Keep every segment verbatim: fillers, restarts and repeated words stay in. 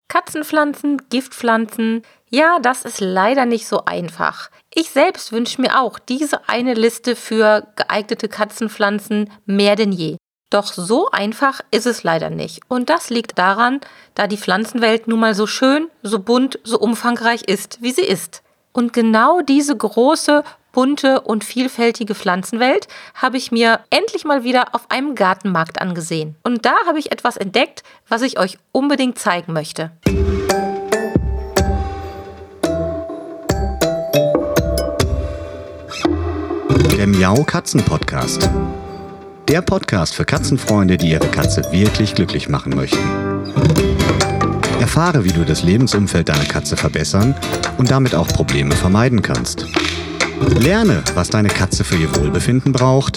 Katzenpflanzen, Giftpflanzen, ja, das ist leider nicht so einfach. Ich selbst wünsche mir auch diese eine Liste für geeignete Katzenpflanzen mehr denn je. Doch so einfach ist es leider nicht. Und das liegt daran, da die Pflanzenwelt nun mal so schön, so bunt, so umfangreich ist, wie sie ist. Und genau diese große, bunte und vielfältige Pflanzenwelt habe ich mir endlich mal wieder auf einem Gartenmarkt angesehen. Und da habe ich etwas entdeckt, was ich euch unbedingt zeigen möchte. Der Miau Katzen Podcast. Der Podcast für Katzenfreunde, die ihre Katze wirklich glücklich machen möchten. Erfahre, wie du das Lebensumfeld deiner Katze verbessern und damit auch Probleme vermeiden kannst. Lerne, was deine Katze für ihr Wohlbefinden braucht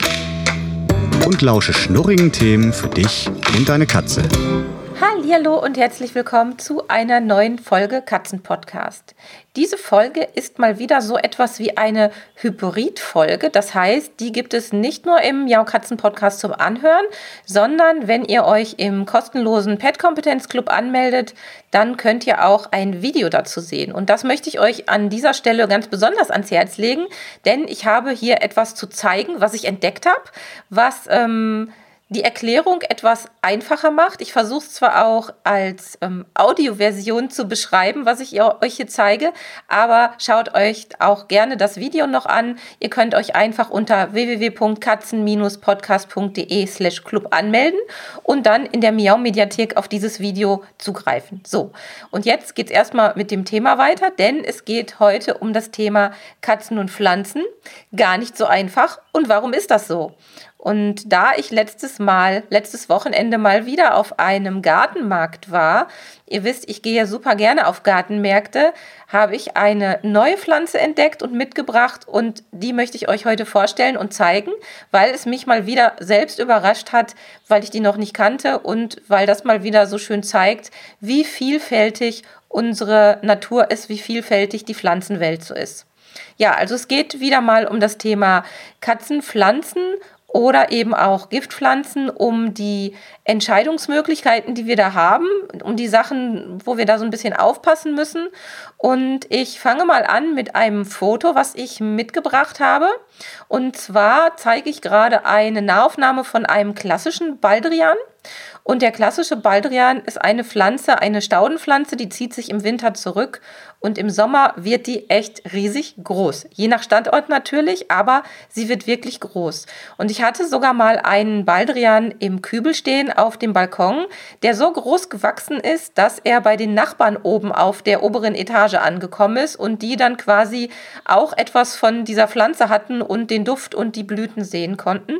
und lausche schnurrigen Themen für dich und deine Katze. Hallihallo und herzlich willkommen zu einer neuen Folge Katzenpodcast. Diese Folge ist mal wieder so etwas wie eine Hybrid-Folge. Das heißt, die gibt es nicht nur im Miau Katzen Podcast zum Anhören, sondern wenn ihr euch im kostenlosen Pet-Kompetenz-Club anmeldet, dann könnt ihr auch ein Video dazu sehen. Und das möchte ich euch an dieser Stelle ganz besonders ans Herz legen, denn ich habe hier etwas zu zeigen, was ich entdeckt habe, was ähm, die Erklärung etwas einfacher macht. Ich versuche es zwar auch als ähm, Audioversion zu beschreiben, was ich ihr, euch hier zeige, aber schaut euch auch gerne das Video noch an. Ihr könnt euch einfach unter w w w punkt katzen podcast punkt d e slash club anmelden und dann in der Miau-Mediathek auf dieses Video zugreifen. So, und jetzt geht es erstmal mit dem Thema weiter, denn es geht heute um das Thema Katzen und Pflanzen. Gar nicht so einfach. Und warum ist das so? Und da ich letztes Mal, letztes Wochenende mal wieder auf einem Gartenmarkt war, ihr wisst, ich gehe ja super gerne auf Gartenmärkte, habe ich eine neue Pflanze entdeckt und mitgebracht und die möchte ich euch heute vorstellen und zeigen, weil es mich mal wieder selbst überrascht hat, weil ich die noch nicht kannte und weil das mal wieder so schön zeigt, wie vielfältig unsere Natur ist, wie vielfältig die Pflanzenwelt so ist. Ja, also es geht wieder mal um das Thema Katzen, Pflanzen oder eben auch Giftpflanzen, um die Entscheidungsmöglichkeiten, die wir da haben, um die Sachen, wo wir da so ein bisschen aufpassen müssen. Und ich fange mal an mit einem Foto, was ich mitgebracht habe. Und zwar zeige ich gerade eine Nahaufnahme von einem klassischen Baldrian. Und der klassische Baldrian ist eine Pflanze, eine Staudenpflanze, die zieht sich im Winter zurück und im Sommer wird die echt riesig groß. Je nach Standort natürlich, aber sie wird wirklich groß. Und ich hatte sogar mal einen Baldrian im Kübel stehen auf dem Balkon, der so groß gewachsen ist, dass er bei den Nachbarn oben auf der oberen Etage angekommen ist und die dann quasi auch etwas von dieser Pflanze hatten und den Duft und die Blüten sehen konnten.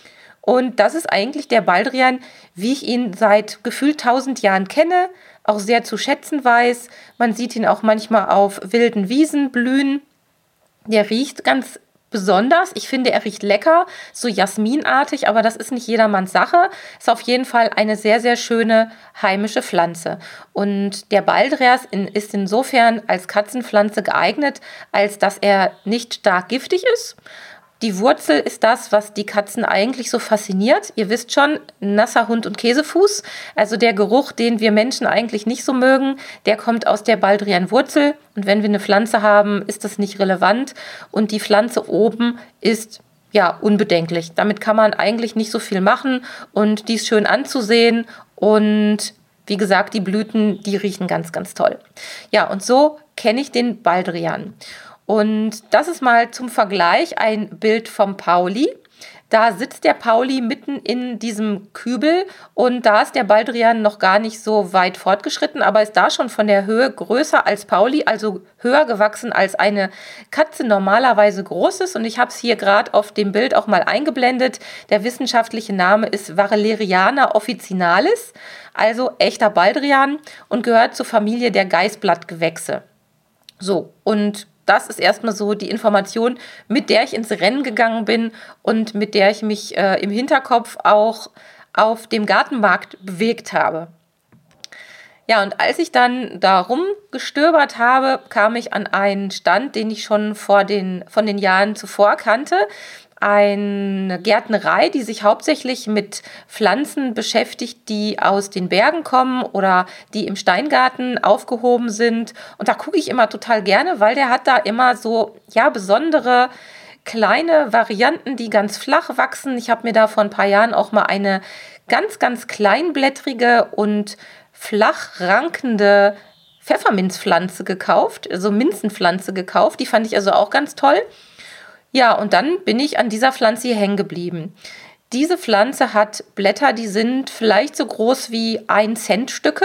Und das ist eigentlich der Baldrian, wie ich ihn seit gefühlt tausend Jahren kenne, auch sehr zu schätzen weiß. Man sieht ihn auch manchmal auf wilden Wiesen blühen. Der riecht ganz besonders. Ich finde, er riecht lecker, so jasminartig, aber das ist nicht jedermanns Sache. Ist auf jeden Fall eine sehr, sehr schöne heimische Pflanze. Und der Baldrian ist insofern als Katzenpflanze geeignet, als dass er nicht stark giftig ist. Die Wurzel ist das, was die Katzen eigentlich so fasziniert. Ihr wisst schon, nasser Hund und Käsefuß, also der Geruch, den wir Menschen eigentlich nicht so mögen, der kommt aus der Baldrianwurzel. Und wenn wir eine Pflanze haben, ist das nicht relevant. Und die Pflanze oben ist ja unbedenklich. Damit kann man eigentlich nicht so viel machen und die ist schön anzusehen. Und wie gesagt, die Blüten, die riechen ganz, ganz toll. Ja, und so kenne ich den Baldrian. Und das ist mal zum Vergleich ein Bild vom Pauli. Da sitzt der Pauli mitten in diesem Kübel und da ist der Baldrian noch gar nicht so weit fortgeschritten, aber ist da schon von der Höhe größer als Pauli, also höher gewachsen als eine Katze normalerweise groß ist. Und ich habe es hier gerade auf dem Bild auch mal eingeblendet. Der wissenschaftliche Name ist Valeriana officinalis, also echter Baldrian und gehört zur Familie der Geißblattgewächse. So, und das ist erstmal so die Information, mit der ich ins Rennen gegangen bin und mit der ich mich äh, im Hinterkopf auch auf dem Gartenmarkt bewegt habe. Ja, und als ich dann da rumgestöbert habe, kam ich an einen Stand, den ich schon vor den, von den Jahren zuvor kannte. eine Gärtnerei, die sich hauptsächlich mit Pflanzen beschäftigt, die aus den Bergen kommen oder die im Steingarten aufgehoben sind. Und da gucke ich immer total gerne, weil der hat da immer so, ja, besondere kleine Varianten, die ganz flach wachsen. Ich habe mir da vor ein paar Jahren auch mal eine ganz, ganz kleinblättrige und flach rankende Pfefferminzpflanze gekauft, also Minzenpflanze gekauft. Die fand ich also auch ganz toll. Ja, und dann bin ich an dieser Pflanze hier hängen geblieben. Diese Pflanze hat Blätter, die sind vielleicht so groß wie ein Cent Stücke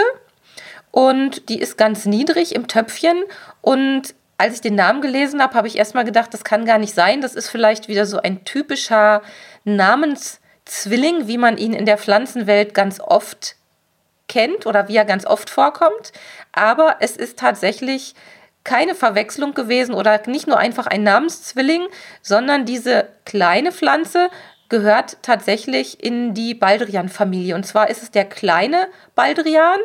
und die ist ganz niedrig im Töpfchen. Und als ich den Namen gelesen habe, habe ich erstmal gedacht, das kann gar nicht sein. Das ist vielleicht wieder so ein typischer Namenszwilling, wie man ihn in der Pflanzenwelt ganz oft kennt oder wie er ganz oft vorkommt. Aber es ist tatsächlich keine Verwechslung gewesen oder nicht nur einfach ein Namenszwilling, sondern diese kleine Pflanze gehört tatsächlich in die Baldrian-Familie. Und zwar ist es der kleine Baldrian.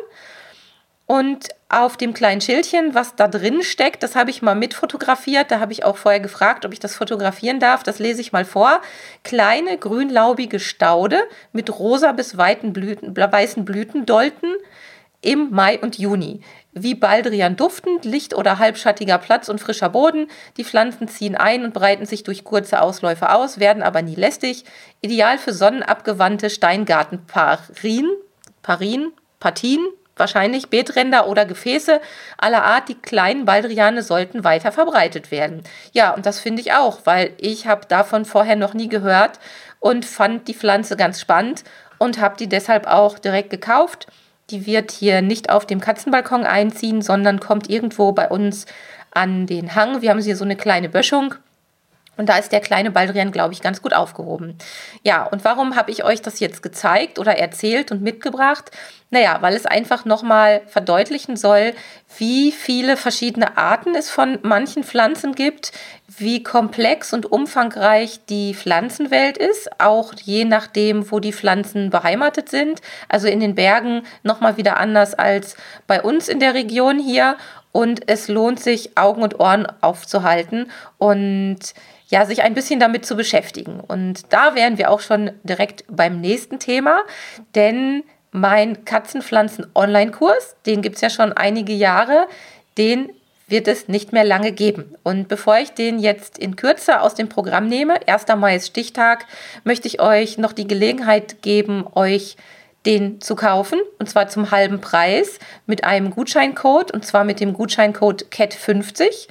Und auf dem kleinen Schildchen, was da drin steckt, das habe ich mal mitfotografiert. Da habe ich auch vorher gefragt, ob ich das fotografieren darf. Das lese ich mal vor. Kleine grünlaubige Staude mit rosa bis weiten Blüten, weißen Blütendolden im Mai und Juni. Wie Baldrian duftend, licht- oder halbschattiger Platz und frischer Boden. Die Pflanzen ziehen ein und breiten sich durch kurze Ausläufe aus, werden aber nie lästig. Ideal für sonnenabgewandte Steingartenparien, Parien, Partien, wahrscheinlich Beetränder oder Gefäße aller Art. Die kleinen Baldriane sollten weiter verbreitet werden. Ja, und das finde ich auch, weil ich habe davon vorher noch nie gehört und fand die Pflanze ganz spannend und habe die deshalb auch direkt gekauft. Die wird hier nicht auf dem Katzenbalkon einziehen, sondern kommt irgendwo bei uns an den Hang. Wir haben hier so eine kleine Böschung und da ist der kleine Baldrian, glaube ich, ganz gut aufgehoben. Ja, und warum habe ich euch das jetzt gezeigt oder erzählt und mitgebracht? Naja, weil es einfach nochmal verdeutlichen soll, wie viele verschiedene Arten es von manchen Pflanzen gibt, wie komplex und umfangreich die Pflanzenwelt ist, auch je nachdem, wo die Pflanzen beheimatet sind. Also in den Bergen nochmal wieder anders als bei uns in der Region hier. Und es lohnt sich, Augen und Ohren aufzuhalten und ja, sich ein bisschen damit zu beschäftigen. Und da wären wir auch schon direkt beim nächsten Thema, denn mein Katzenpflanzen-Online-Kurs, den gibt es ja schon einige Jahre, den wird es nicht mehr lange geben. Und bevor ich den jetzt in Kürze aus dem Programm nehme, erster Mai ist Stichtag, möchte ich euch noch die Gelegenheit geben, euch den zu kaufen, und zwar zum halben Preis mit einem Gutscheincode, und zwar mit dem Gutscheincode C A T fünfzig.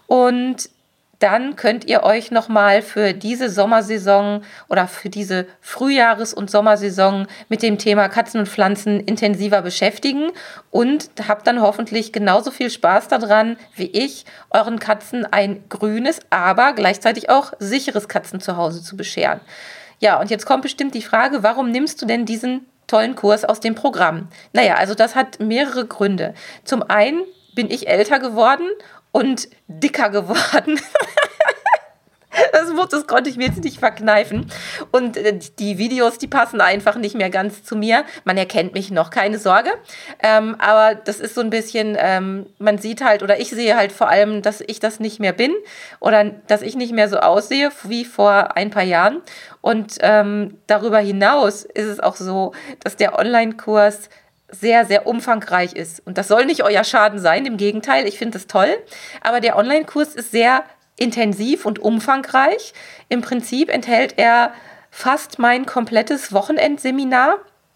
Und dann könnt ihr euch nochmal für diese Sommersaison oder für diese Frühjahres- und Sommersaison mit dem Thema Katzen und Pflanzen intensiver beschäftigen und habt dann hoffentlich genauso viel Spaß daran wie ich, euren Katzen ein grünes, aber gleichzeitig auch sicheres Katzenzuhause zu bescheren. Ja, und jetzt kommt bestimmt die Frage, warum nimmst du denn diesen tollen Kurs aus dem Programm? Naja, also das hat mehrere Gründe. Zum einen bin ich älter geworden und dicker geworden. Das, das konnte ich mir jetzt nicht verkneifen. Und äh, die Videos, die passen einfach nicht mehr ganz zu mir. Man erkennt mich noch, keine Sorge. Ähm, aber das ist so ein bisschen, ähm, man sieht halt, oder ich sehe halt vor allem, dass ich das nicht mehr bin oder dass ich nicht mehr so aussehe wie vor ein paar Jahren. Und ähm, darüber hinaus ist es auch so, dass der Online-Kurs sehr, sehr umfangreich ist. Und das soll nicht euer Schaden sein, im Gegenteil, ich finde es toll. Aber der Online-Kurs ist sehr intensiv und umfangreich. Im Prinzip enthält er fast mein komplettes Wochenendseminar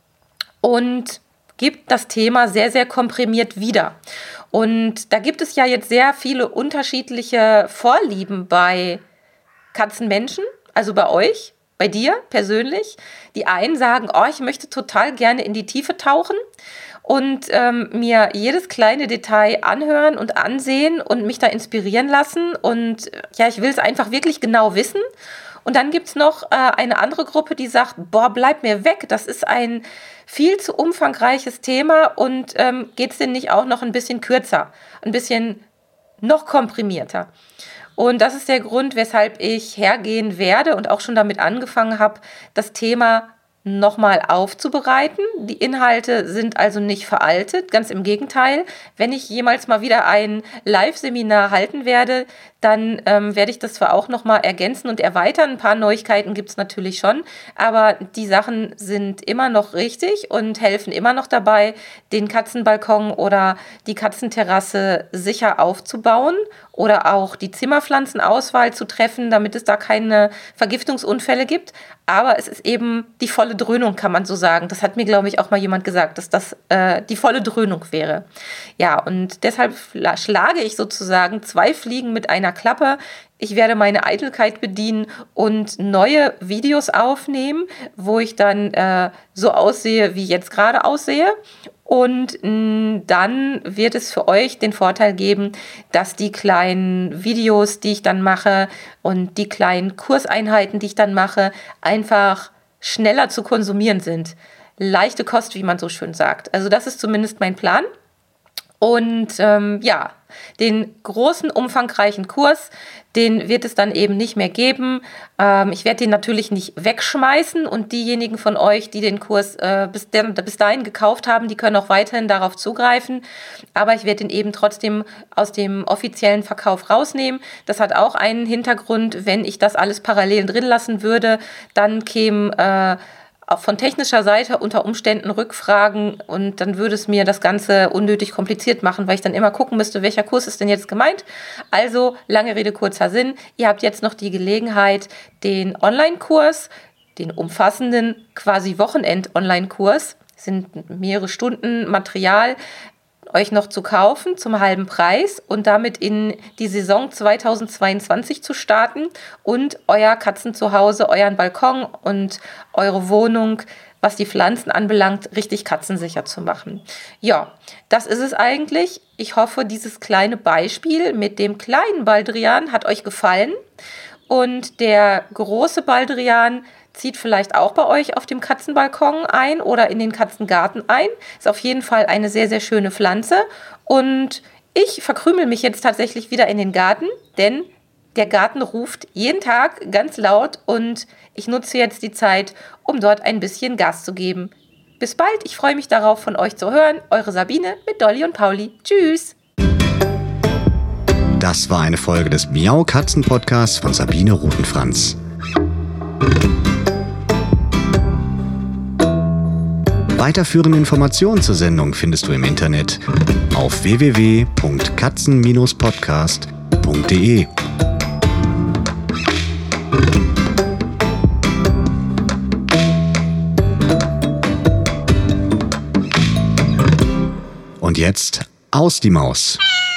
und gibt das Thema sehr, sehr komprimiert wieder. Und da gibt es ja jetzt sehr viele unterschiedliche Vorlieben bei Katzenmenschen, also bei euch, bei dir persönlich. Die einen sagen, oh, ich möchte total gerne in die Tiefe tauchen und ähm, mir jedes kleine Detail anhören und ansehen und mich da inspirieren lassen. Und ja, ich will es einfach wirklich genau wissen. Und dann gibt es noch äh, eine andere Gruppe, die sagt, boah, bleib mir weg, das ist ein viel zu umfangreiches Thema und ähm, geht es denn nicht auch noch ein bisschen kürzer, ein bisschen noch komprimierter? Und das ist der Grund, weshalb ich hergehen werde und auch schon damit angefangen habe, das Thema nochmal aufzubereiten. Die Inhalte sind also nicht veraltet, ganz im Gegenteil. Wenn ich jemals mal wieder ein Live-Seminar halten werde, dann ähm, werde ich das zwar auch nochmal ergänzen und erweitern. Ein paar Neuigkeiten gibt es natürlich schon, aber die Sachen sind immer noch richtig und helfen immer noch dabei, den Katzenbalkon oder die Katzenterrasse sicher aufzubauen oder auch die Zimmerpflanzenauswahl zu treffen, damit es da keine Vergiftungsunfälle gibt. Aber es ist eben die volle Dröhnung, kann man so sagen. Das hat mir, glaube ich, auch mal jemand gesagt, dass das äh, die volle Dröhnung wäre. Ja, und deshalb schlage ich sozusagen zwei Fliegen mit einer Klappe. Ich werde meine Eitelkeit bedienen und neue Videos aufnehmen, wo ich dann äh, so aussehe, wie ich jetzt gerade aussehe. Und mh, dann wird es für euch den Vorteil geben, dass die kleinen Videos, die ich dann mache und die kleinen Kurseinheiten, die ich dann mache, einfach schneller zu konsumieren sind. Leichte Kost, wie man so schön sagt. Also das ist zumindest mein Plan. Und ähm, ja, den großen, umfangreichen Kurs, den wird es dann eben nicht mehr geben. Ähm, ich werde den natürlich nicht wegschmeißen und diejenigen von euch, die den Kurs äh, bis, der, bis dahin gekauft haben, die können auch weiterhin darauf zugreifen. Aber ich werde den eben trotzdem aus dem offiziellen Verkauf rausnehmen. Das hat auch einen Hintergrund. Wenn ich das alles parallel drin lassen würde, dann kämen äh, von technischer Seite unter Umständen Rückfragen und dann würde es mir das Ganze unnötig kompliziert machen, weil ich dann immer gucken müsste, welcher Kurs ist denn jetzt gemeint. Also, lange Rede, kurzer Sinn. Ihr habt jetzt noch die Gelegenheit, den Online-Kurs, den umfassenden quasi Wochenend-Online-Kurs, sind mehrere Stunden Material, euch noch zu kaufen zum halben Preis und damit in die Saison zweitausendzweiundzwanzig zu starten und euer Katzenzuhause, euren Balkon und eure Wohnung, was die Pflanzen anbelangt, richtig katzensicher zu machen. Ja, das ist es eigentlich. Ich hoffe, dieses kleine Beispiel mit dem kleinen Baldrian hat euch gefallen und der große Baldrian zieht vielleicht auch bei euch auf dem Katzenbalkon ein oder in den Katzengarten ein. Ist auf jeden Fall eine sehr, sehr schöne Pflanze. Und ich verkrümel mich jetzt tatsächlich wieder in den Garten, denn der Garten ruft jeden Tag ganz laut und ich nutze jetzt die Zeit, um dort ein bisschen Gas zu geben. Bis bald, ich freue mich darauf, von euch zu hören. Eure Sabine mit Dolly und Pauli. Tschüss! Das war eine Folge des Miau Katzen Podcasts von Sabine Rutenfranz. Weiterführende Informationen zur Sendung findest du im Internet auf w w w punkt katzen Bindestrich podcast punkt d e. Und jetzt aus die Maus.